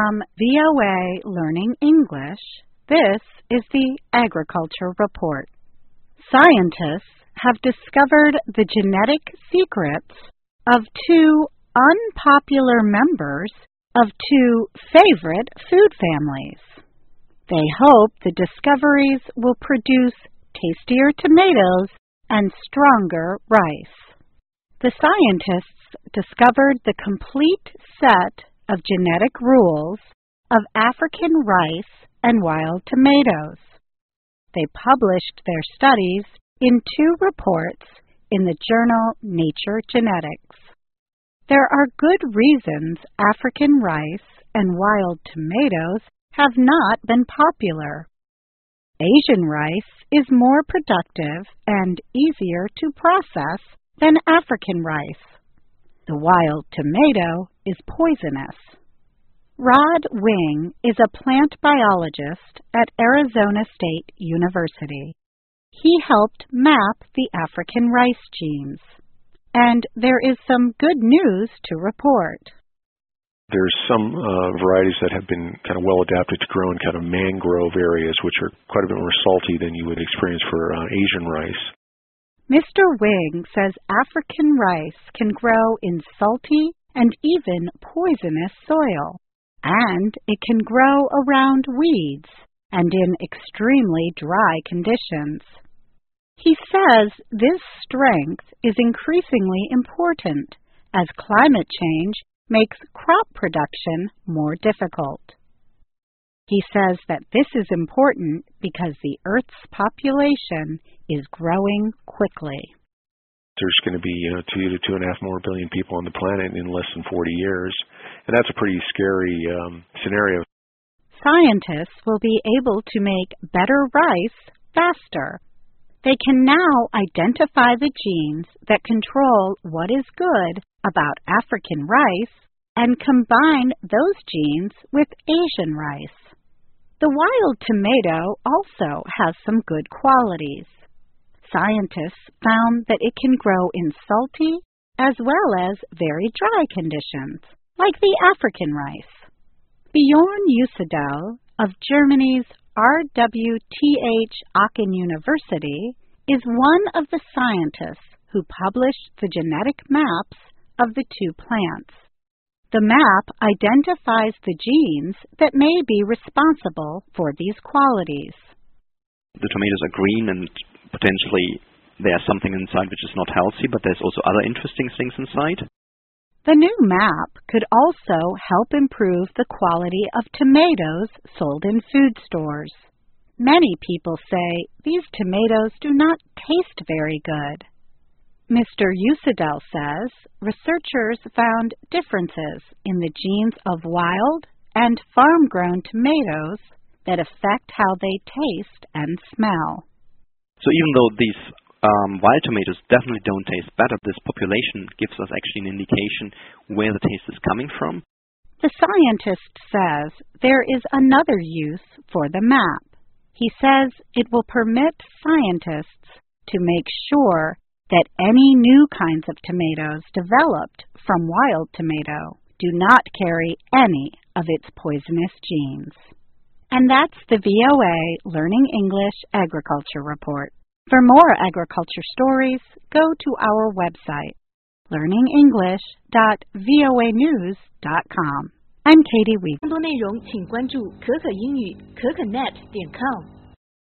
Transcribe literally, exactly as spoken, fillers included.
From V O A Learning English, this is the Agriculture Report. Scientists have discovered the genetic secrets of two unpopular members of two favorite food families. They hope the discoveries will produce tastier tomatoes and stronger rice. The scientists discovered the complete set of genetic rules of African rice and wild tomatoes. They published their studies in two reports in the journal Nature Genetics. There are good reasons African rice and wild tomatoes have not been popular. Asian rice is more productive and easier to process than African rice. The wild tomato is poisonous. Rod Wing is a plant biologist at Arizona State University. He helped map the African rice genes. And there is some good news to report. There's some uh, varieties that have been kind of well adapted to grow in kind of mangrove areas, which are quite a bit more salty than you would experience for uh, Asian rice. Mister Wing says African rice can grow in salty and even poisonous soil, and it can grow around weeds and in extremely dry conditions. He says this strength is increasingly important as climate change makes crop production more difficult. He says that this is important because the Earth's population is growing quickly. There's going to be you know, two to two and a half more billion people on the planet in less than forty years, and that's a pretty scary um, scenario. Scientists will be able to make better rice faster. They can now identify the genes that control what is good about African rice and combine those genes with Asian rice. The wild tomato also has some good qualities. Scientists found that it can grow in salty as well as very dry conditions, like the African rice. Bjorn Usedel of Germany's R W T H Aachen University is one of the scientists who published the genetic maps of the two plants. The map identifies the genes that may be responsible for these qualities. The tomatoes are green and potentially there's something inside which is not healthy, but there's also other interesting things inside. The new map could also help improve the quality of tomatoes sold in food stores. Many people say these tomatoes do not taste very good. Mister Usedel says researchers found differences in the genes of wild and farm-grown tomatoes that affect how they taste and smell. So even though these um, wild tomatoes definitely don't taste better, this population gives us actually an indication where the taste is coming from. The scientist says there is another use for the map. He says it will permit scientists to make sure that any new kinds of tomatoes developed from wild tomato do not carry any of its poisonous genes. And that's the V O A Learning English Agriculture Report. For more agriculture stories, go to our website, learning english dot voa news dot com. I'm Katie Weaver. 更多内容请关注可可英语可可 net 点 com。